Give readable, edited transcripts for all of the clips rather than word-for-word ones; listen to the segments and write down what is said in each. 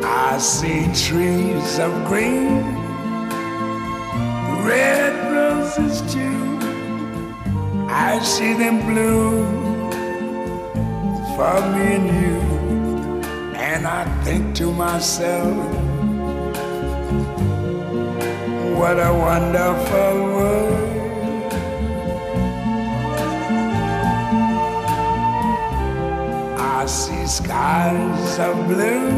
I see trees of green, red roses too. I see them bloom for me and you. And I think to myself, what a wonderful world. I see skies of blue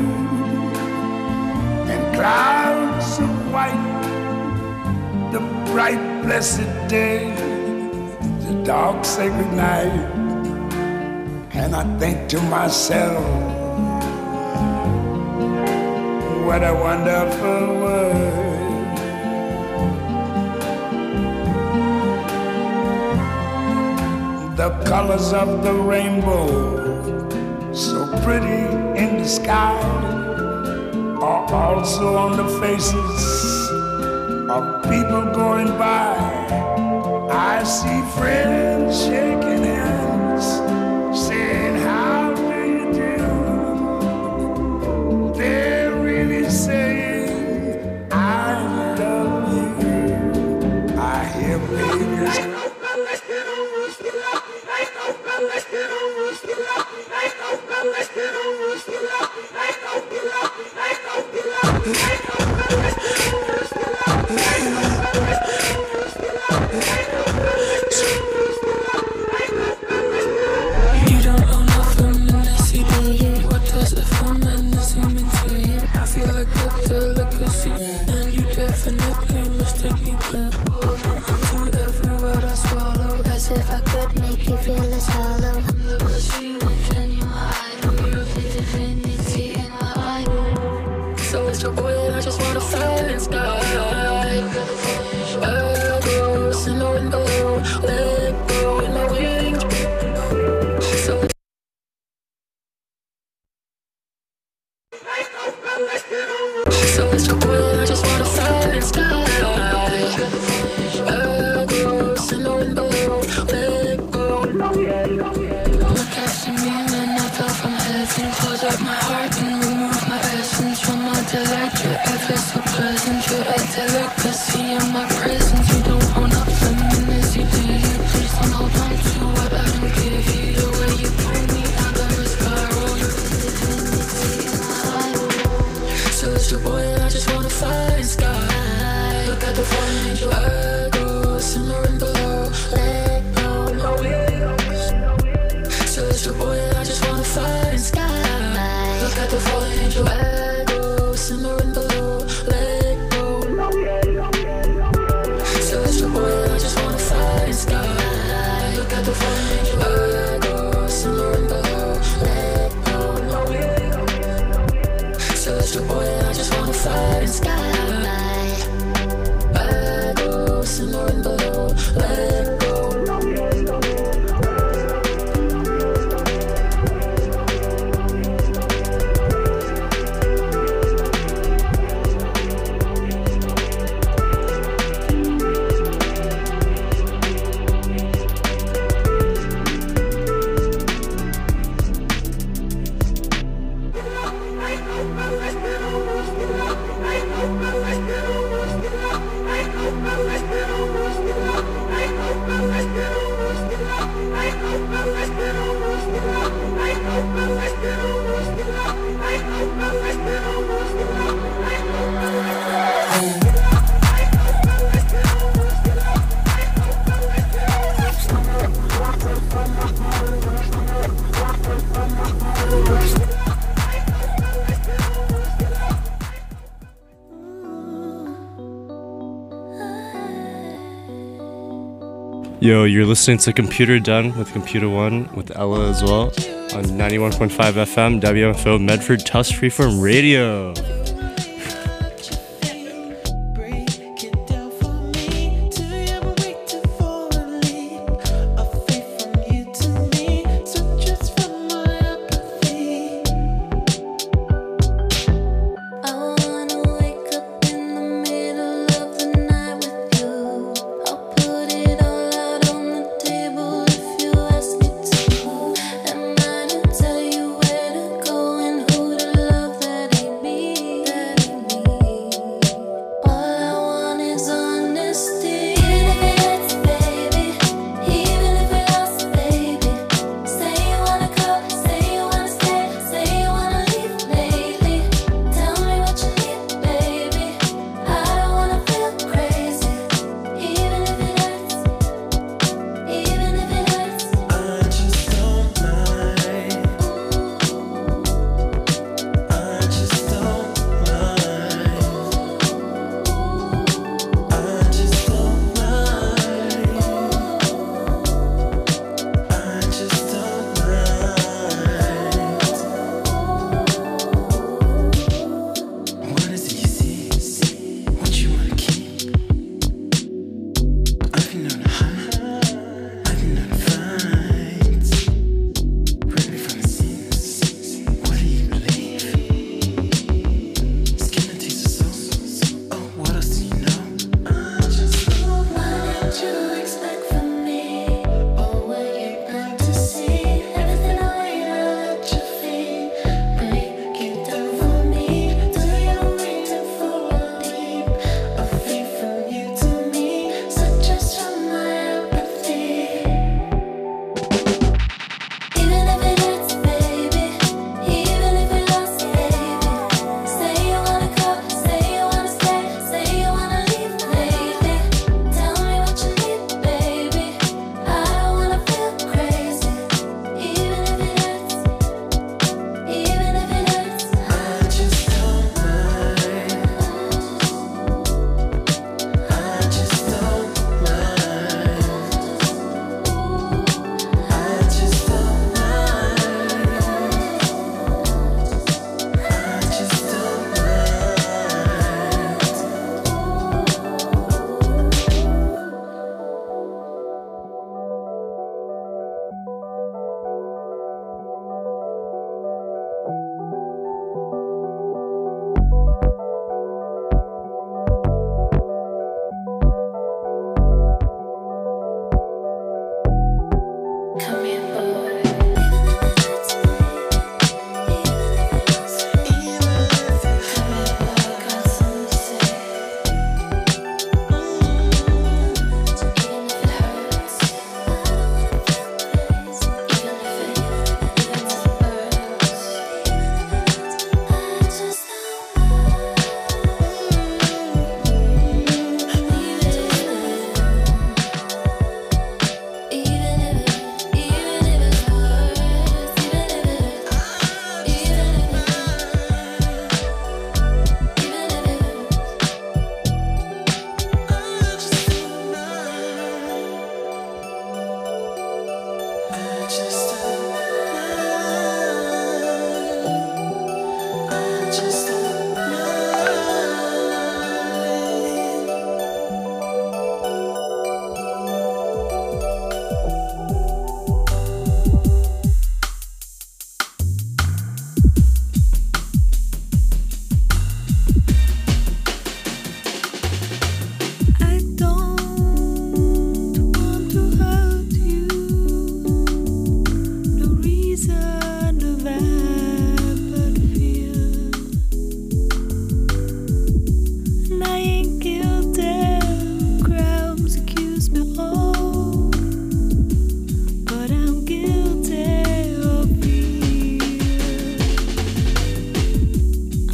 and clouds of white, the bright blessed day, the dark sacred night. And I think to myself, what a wonderful world. The colors of the rainbow, so pretty in the sky, are also on the faces of people going by. I see friends shaking hands, saying, how do you do? They're really saying, I love you. I hear babies. You don't know nothing unless you do you. What does the fun and the seem into you? I feel like the delicacy, and you definitely mistake me clear. To every word I swallow, As if I could make you feel less hollow. so it's your boy and I just wanna fly in the sky. I go, similar and below, let go in my wings. So it's your boy and I just wanna fly in the sky. I go, similar and below, let go. Look after me and then I fell from heaven. Close up my heart and remove my essence from my delight. You're ever so pleasant, you're a delicacy in my presence. You don't own up to me as you do. You please don't hold on to what I don't give you. The way you pull me out of a spiral. So it's your boy and I just wanna fly in the sky. Look at the fallen angel. I go similar and below. Let go. So it's your boy and I just wanna fly in the sky. Look at the fallen angel. I go similar and below. Let go. So it's your boy and I just wanna fly in the sky. Look at the fallen angel. I go similar and below. Let go. So it's your boy and I just wanna fly in the sky. I go similar and below. Let go. Yo, you're listening to Computer Done with Computer One with Ella as well on 91.5 FM, WMFO Medford Tusk Freeform Radio. Tell you where to go and who to love that ain't me.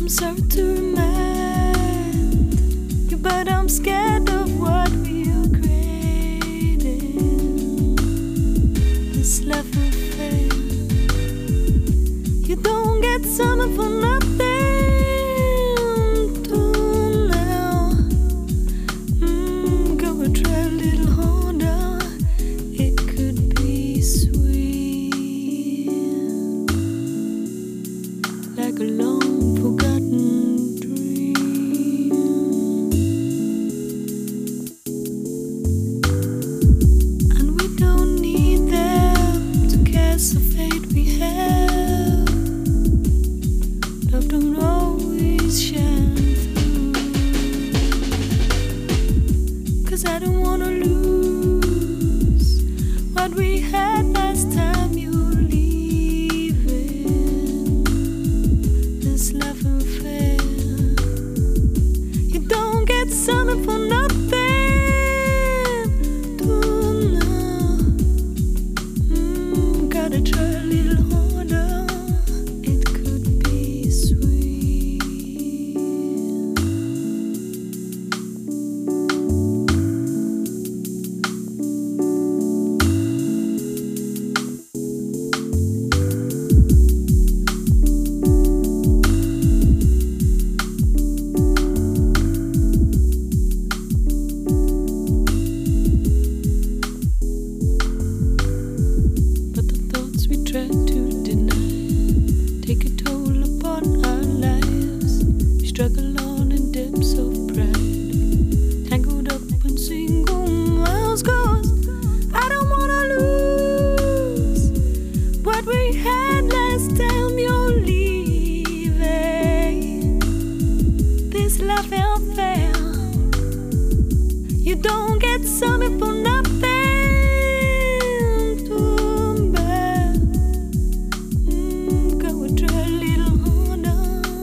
I'm sorry to remind you, but I'm scared of what we are creating. This love affair, you don't get summer for nothing. Till now, go and try a little harder. It could be sweet, like a long forgotten dream. And we don't need them to cast the fate we have. Love don't always shine through. 'Cause I don't wanna lose what we had last time you were leaving. This love affair, you don't get something for nothing. Till now, gotta try a little harder. It could be sweet. But the thoughts we try to deny take a toll upon our lives. We struggle on in depths of pride, tangled up in single miles. 'Cause I don't wanna lose what we had last time you're leaving. This love affair, you don't get something for nothing. Too bad. Go and try a little harder.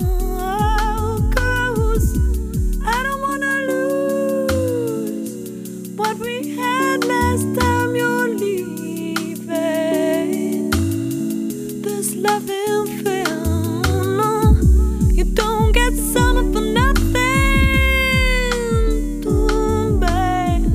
'Cause I don't wanna lose what we had last time you're leaving. This love affair, no, you don't get something for nothing. Too bad.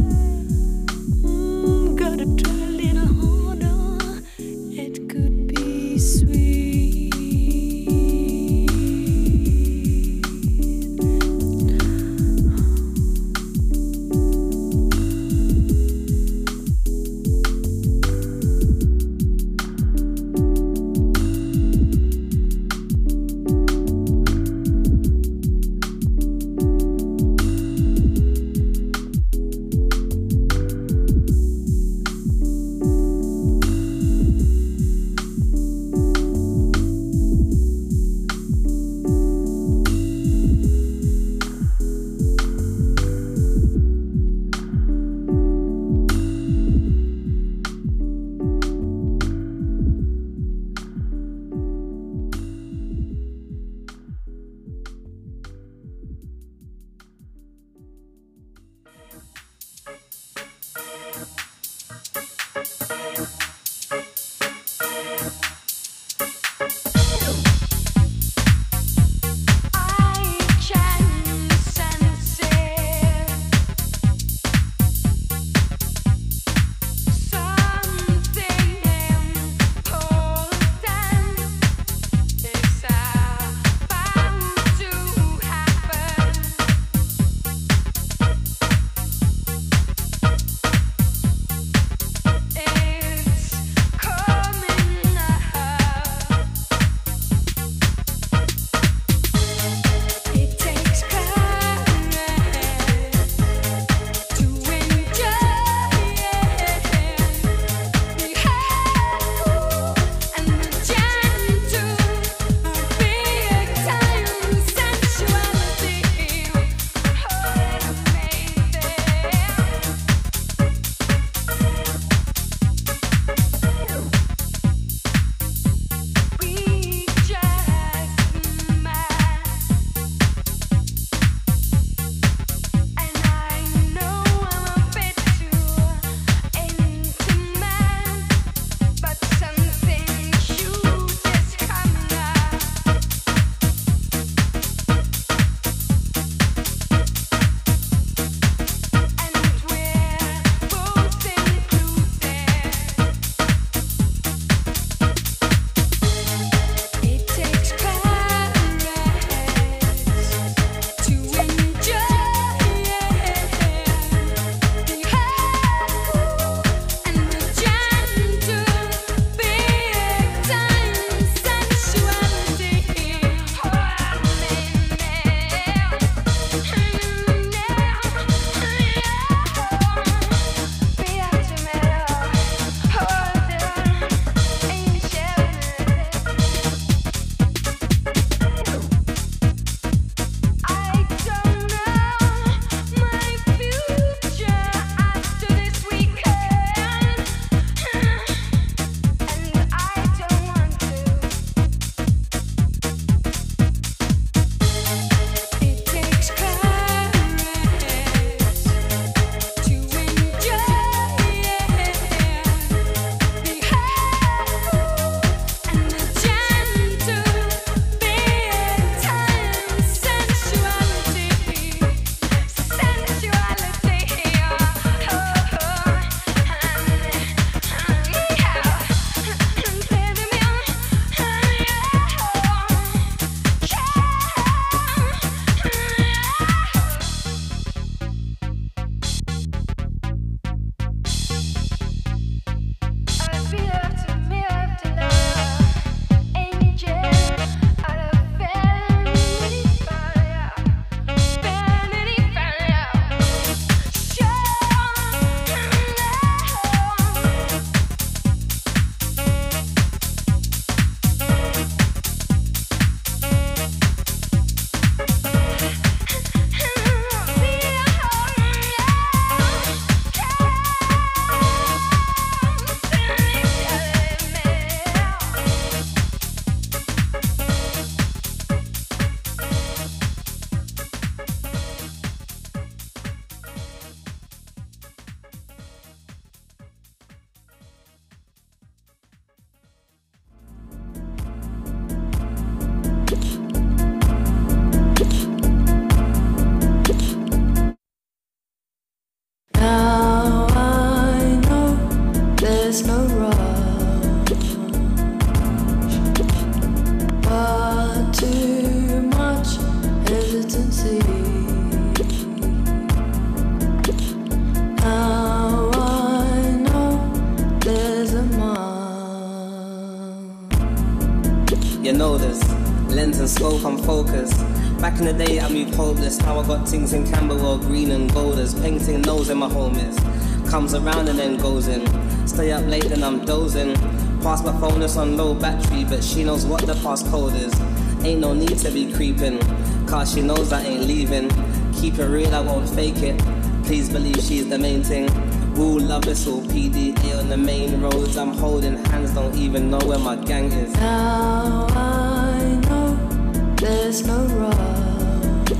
Back in the day I moved hopeless, now I got things in Camberwell, green and gold as painting knows where my home is. Comes around and then goes in, stay up late then I'm dozing. Pass my phone, it's on low battery, but she knows what the passcode is. Ain't no need to be creeping, cause she knows I ain't leaving. Keep it real, I won't fake it, please believe she's the main thing. Rule love, it's all PDA on the main roads. I'm holding hands, don't even know where my gang is. Now I know there's no rush,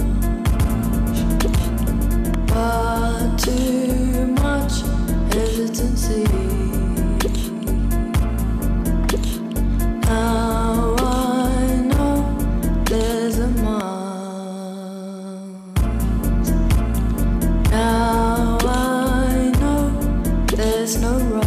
but too much hesitancy. Now I know there's a must. Now I know there's no rush.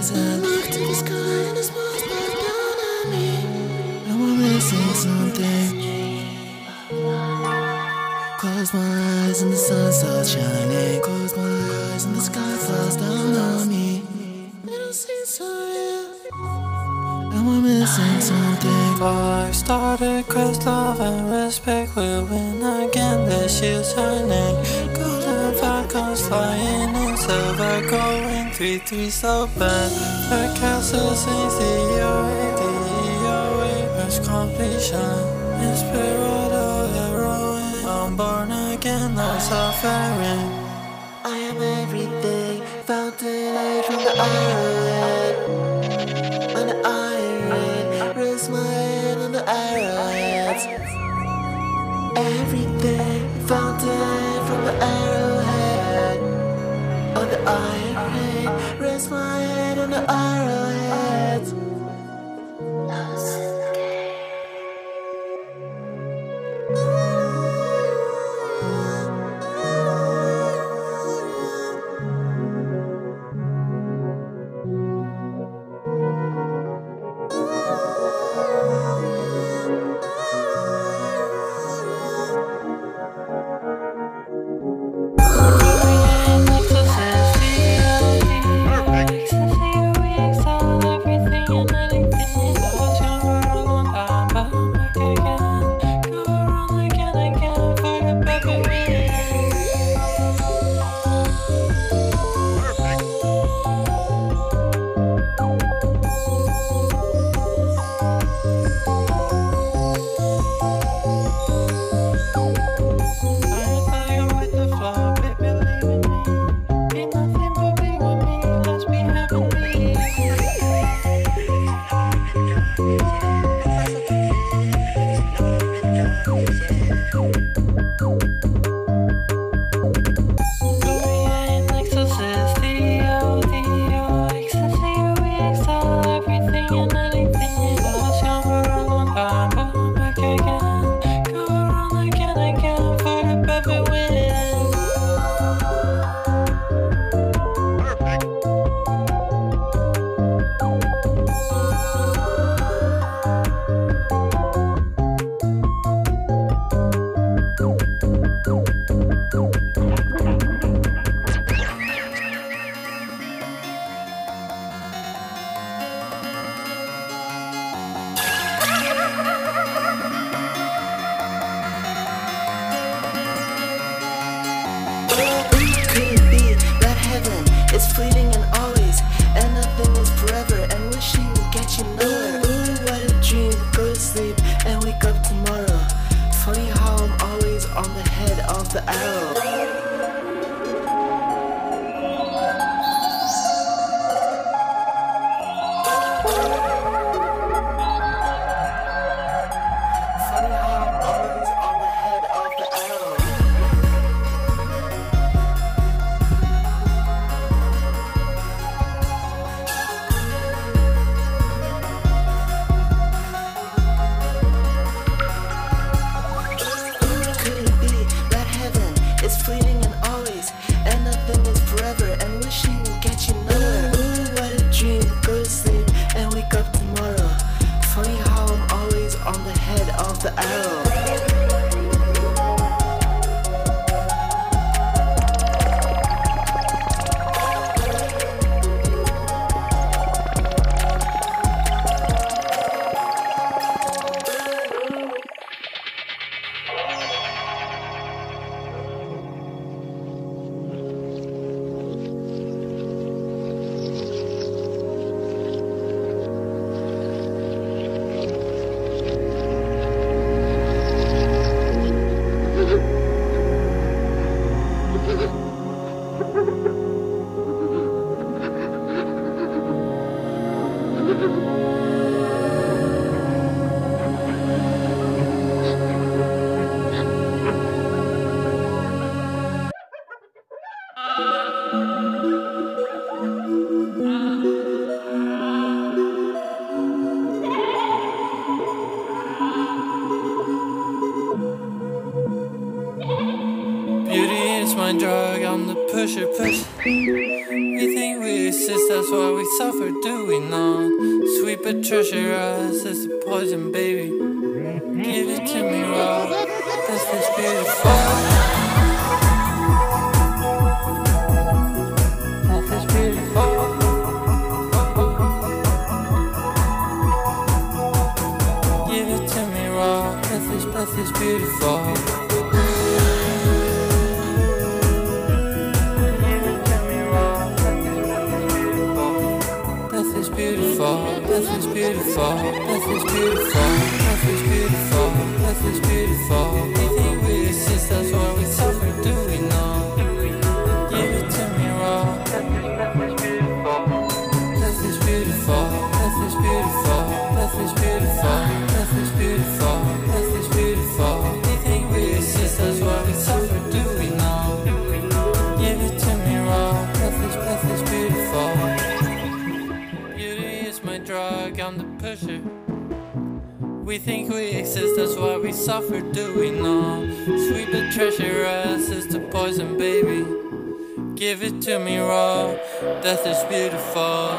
eyes and look to the sky and the smiles back down at me. And we're missing something. Close my eyes and the sun starts shining. Close my eyes and the sky falls down on me. It don't seem so real. And we're missing something. Fire started, crystal and respect will win again. The shield shining, golden falcons flying in silver, going 3-3 so bad. The castle sings the away, there's completion. Inspirato heroine, I'm born again, I'm suffering. I am everything, fountain light from the arrowhead. On the iron, rest my head on the arrowheads. Everything, fountain from the arrowhead. On the iron, rest my head on the arrowheads. It's fleeting and always, and nothing is forever, and wishing will get you nowhere. Ooh, what a dream, go to sleep and wake up tomorrow. Funny how I'm always on the head of the arrow. Beauty is my drug, I'm the pusher. We think we exist, that's why we suffer, do we not? Sweet but treasure us as a poison, baby. Give it to me raw, that's what's beautiful. Life is beautiful. Give it to me raw, life is beautiful. Life is beautiful, life is beautiful, life is beautiful, life is beautiful. We think we exist, that's why we suffer, do we know? Give it to me raw. Life is beautiful, life is beautiful, life is beautiful, life is beautiful, life is beautiful, life is beautiful. We think we exist, that's why we suffer, do we know? Give it to me raw. Life is beautiful. Drug, I'm the pusher. We think we exist, that's why we suffer, do we know? Sweet but treasure us is the poison, baby. Give it to me raw, death is beautiful.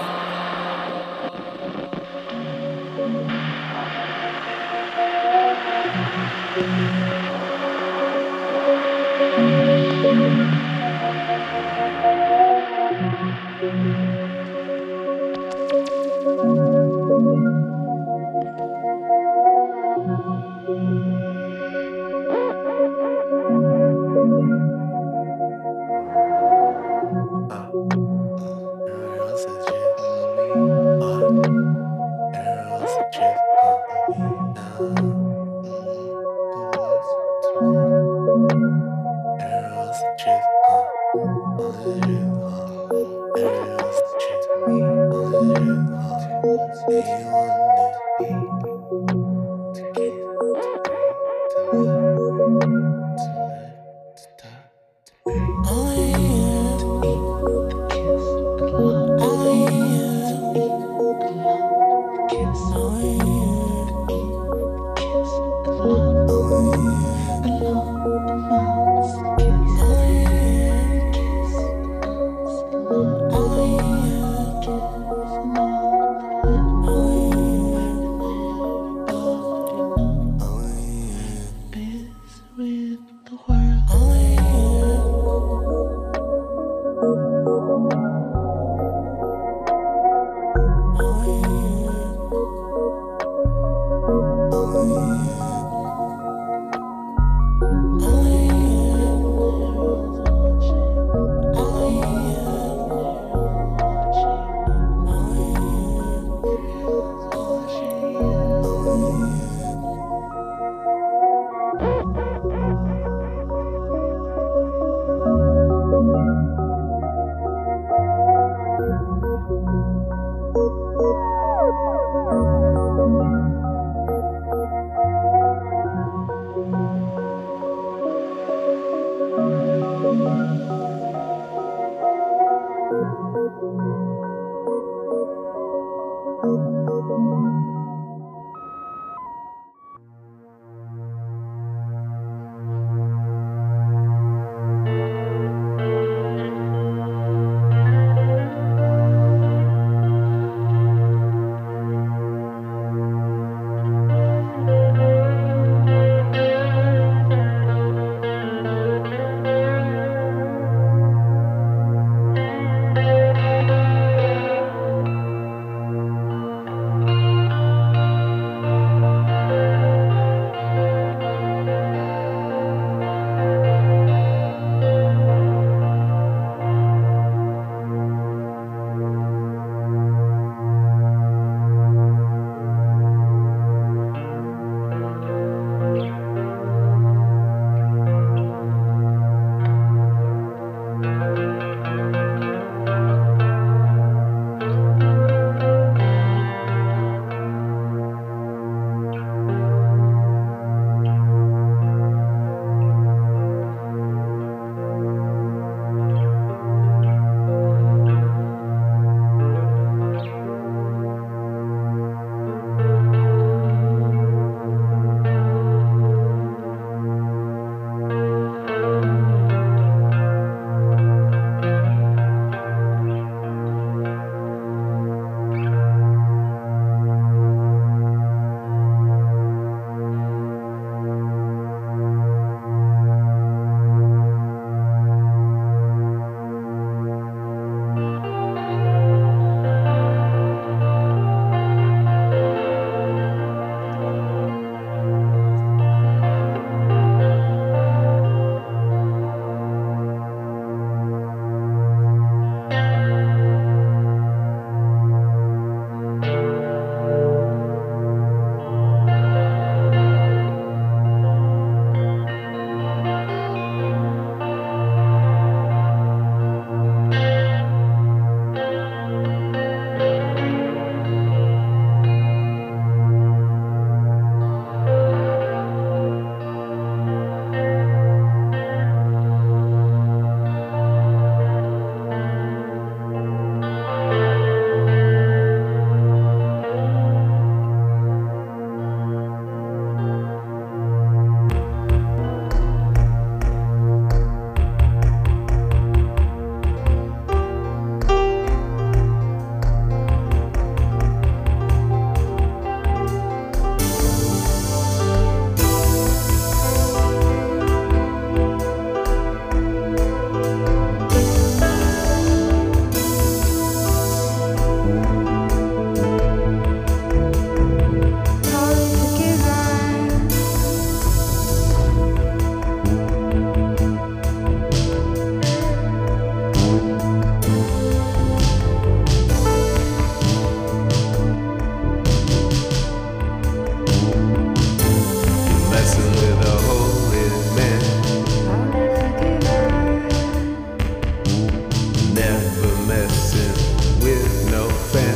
fan.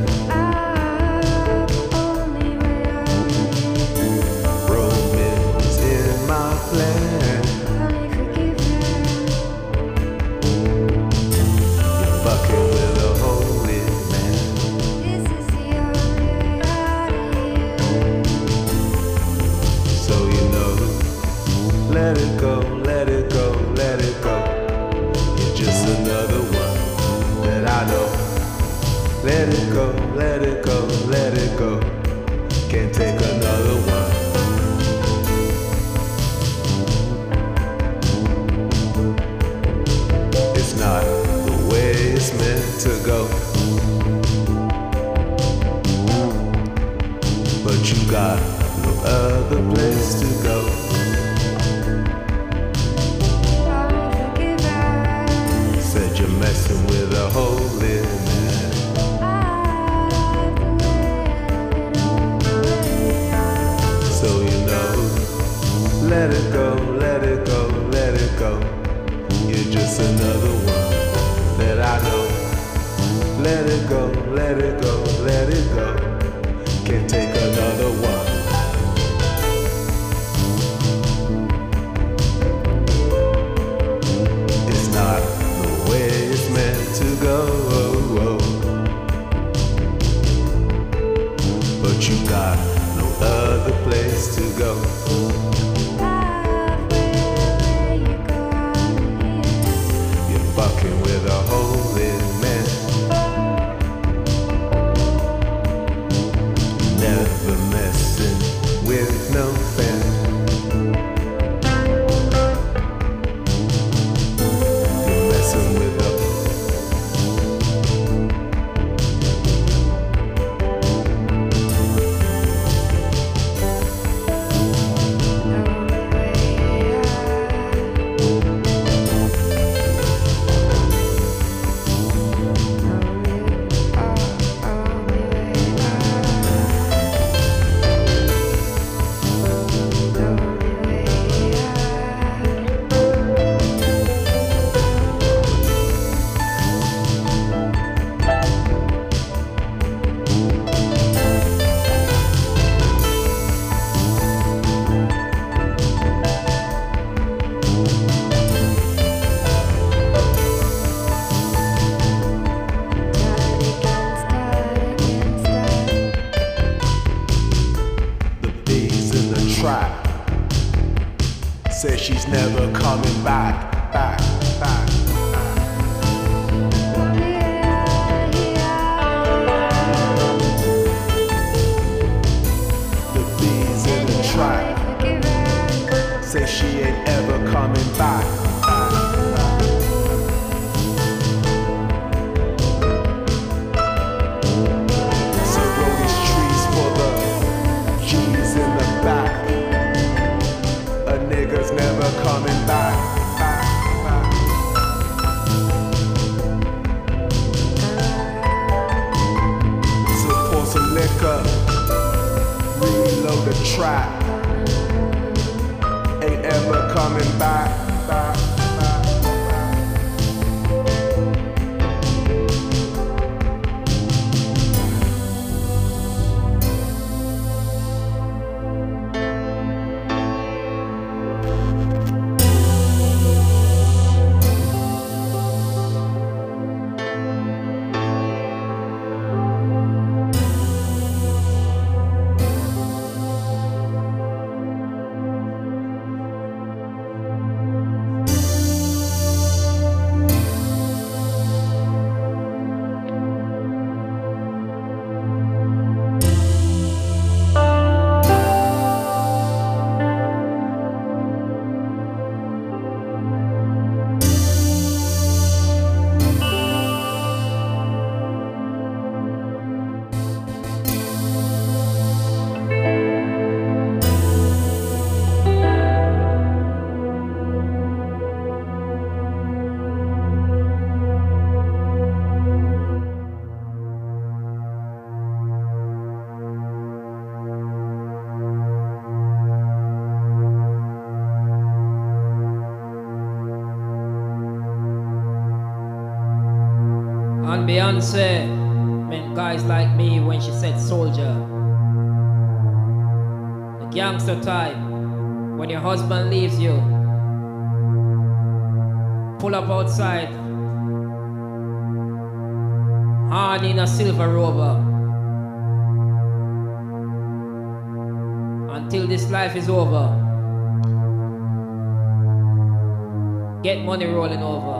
Romance in my plan. You're fucking with a holy man. So you know, let it go, let it go, let it go. You're just another one that I know. Let it go, let it go, let it go. Can't take another one. It's not the way it's meant to go. But you got no other place to go. Said you're messing with a holy man. So you know, let it go, let it go, let it go. You're just another one that I know. Let it go, let it go, let it go. Can't take another one. It's not the way it's meant to go. But you got no other place to go. You're fucking with a holy man. Never messing with no fan. You're messing with a says she's never coming back. The bees in the trap say she ain't ever coming back. So grow these trees for the G's in the back. A nigga's never coming back. So pour some liquor, reload the trap. Ain't ever coming back. On Beyonce, man. eyes like me when she said soldier. The gangster type, when your husband leaves you, pull up outside, horn in a silver rover. Until this life is over, get money rolling over.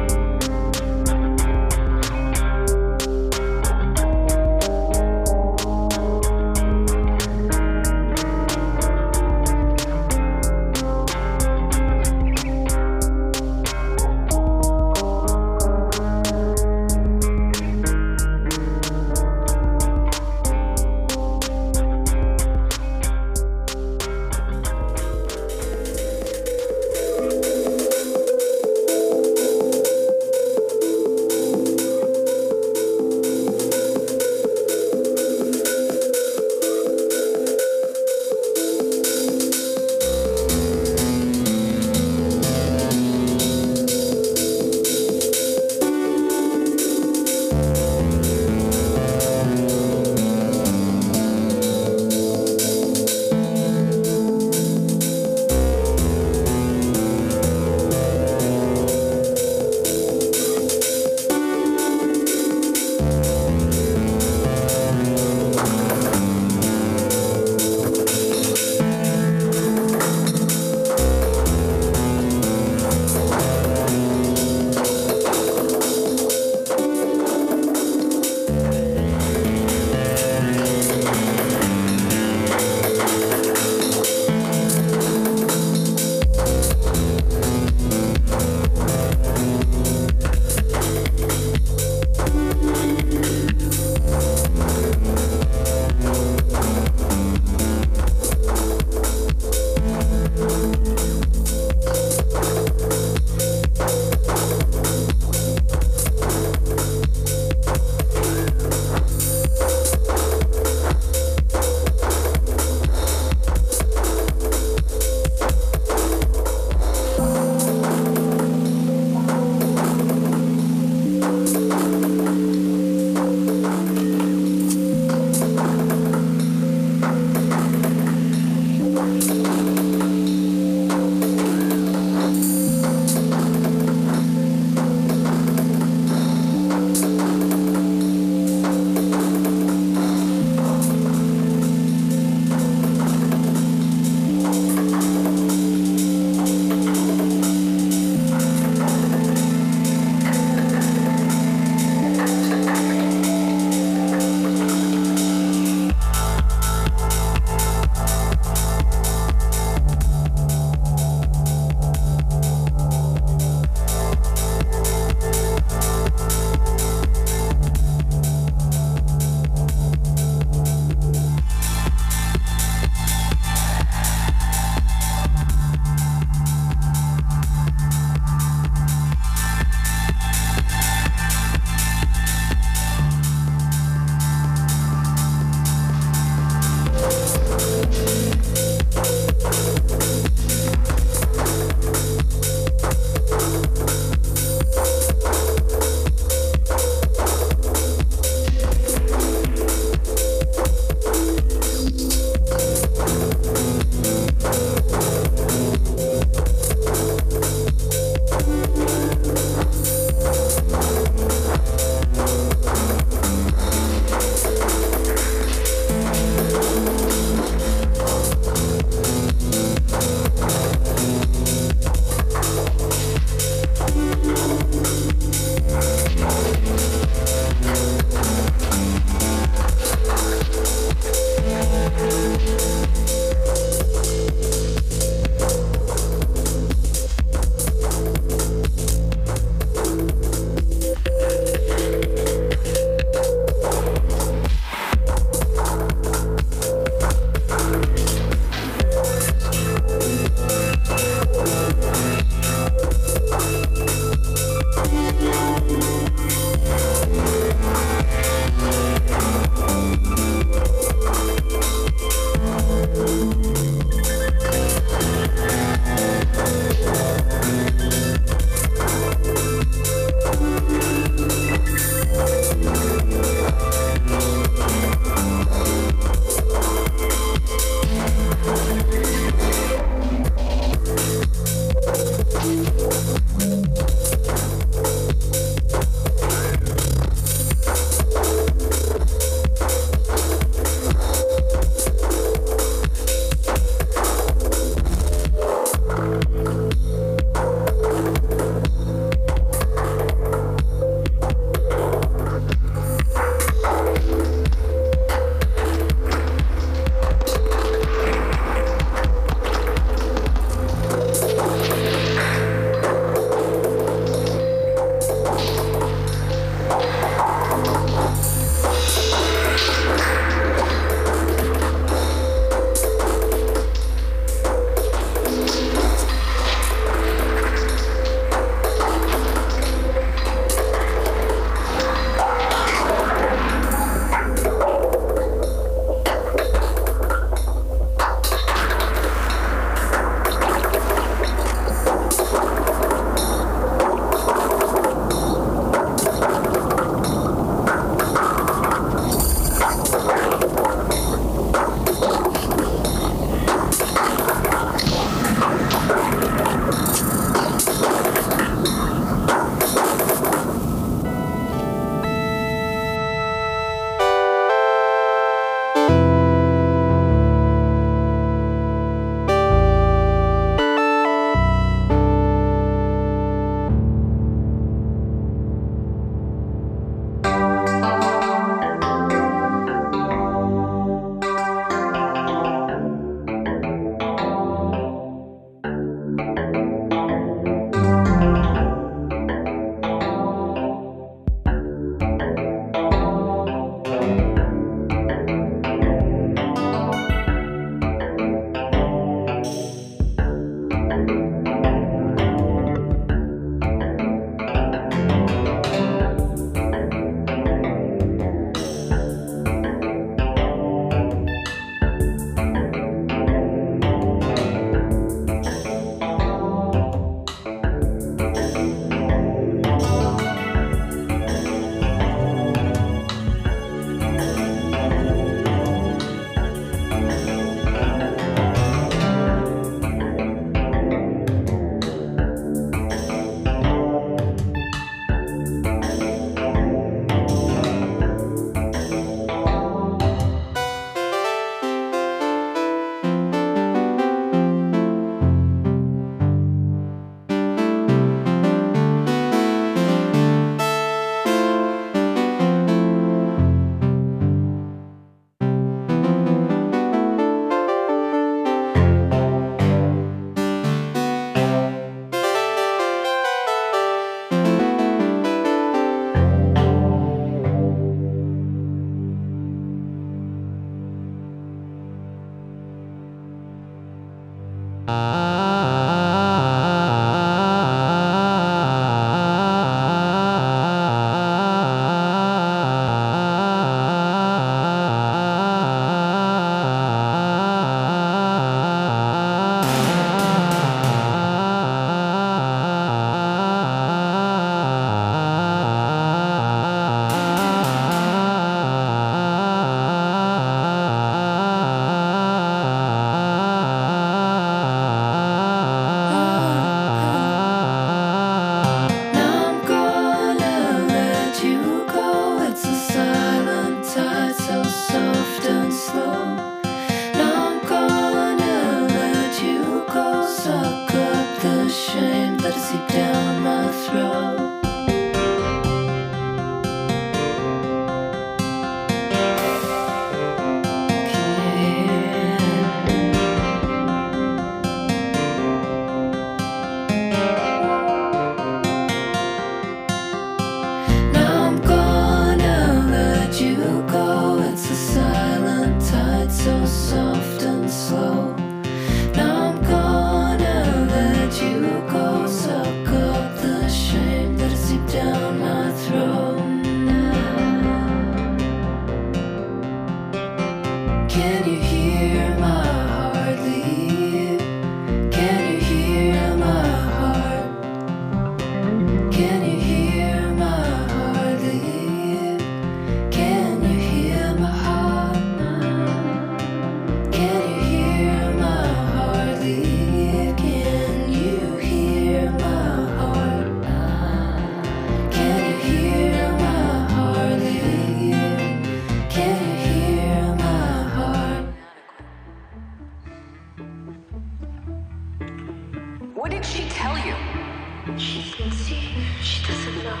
What did she tell you? She thinks she doesn't know.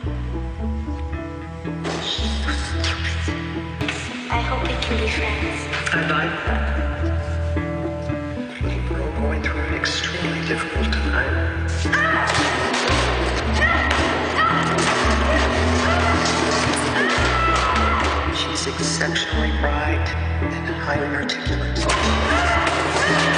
She's so stupid. I hope we can be friends. I like that. People are going through an extremely difficult time. She's exceptionally bright and highly articulate.